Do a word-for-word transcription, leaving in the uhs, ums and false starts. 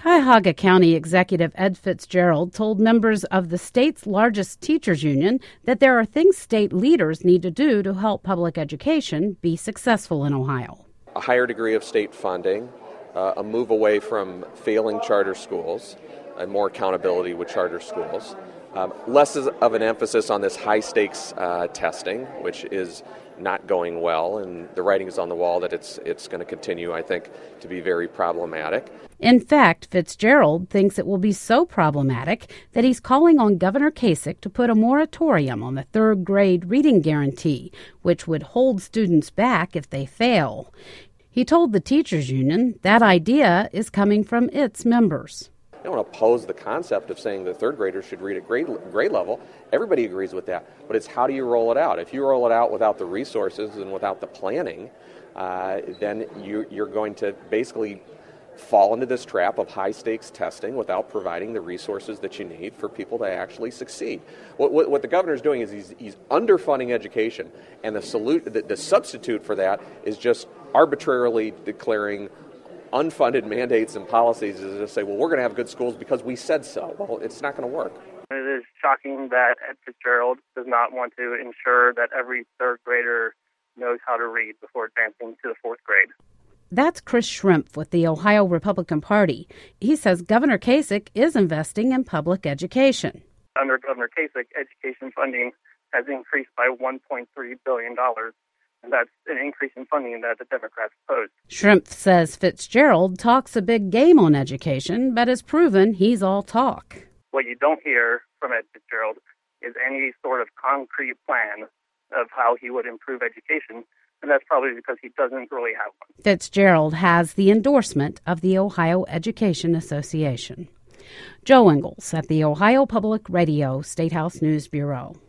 Cuyahoga County Executive Ed Fitzgerald told members of the state's largest teachers union that there are things state leaders need to do to help public education be successful in Ohio. A higher degree of state funding, uh, a move away from failing charter schools, and more accountability with charter schools, um, less of an emphasis on this high-stakes uh, testing, which is not going well, and the writing is on the wall that it's it's going to continue, I think, to be very problematic. In fact, Fitzgerald thinks it will be so problematic that he's calling on Governor Kasich to put a moratorium on the third grade reading guarantee, which would hold students back if they fail. He told the teachers union that idea is coming from its members. I don't oppose the concept of saying that third graders should read at grade, grade level. Everybody agrees with that. But it's how do you roll it out? If you roll it out without the resources and without the planning, uh, then you, you're going to basically fall into this trap of high-stakes testing without providing the resources that you need for people to actually succeed. What, what, what the governor's doing is he's, he's underfunding education, and the, salute, the, the substitute for that is just arbitrarily declaring unfunded mandates and policies is to say, well, we're going to have good schools because we said so. Well, it's not going to work. It is shocking that Ed Fitzgerald does not want to ensure that every third grader knows how to read before advancing to the fourth grade. That's Chris Schrimpf with the Ohio Republican Party. He says Governor Kasich is investing in public education. Under Governor Kasich, education funding has increased by one point three billion dollars. And that's an increase in funding that the Democrats opposed. Schrimpf says Fitzgerald talks a big game on education, but has proven he's all talk. What you don't hear from Ed Fitzgerald is any sort of concrete plan of how he would improve education, and that's probably because he doesn't really have one. Fitzgerald has the endorsement of the Ohio Education Association. Joe Ingles at the Ohio Public Radio State House News Bureau.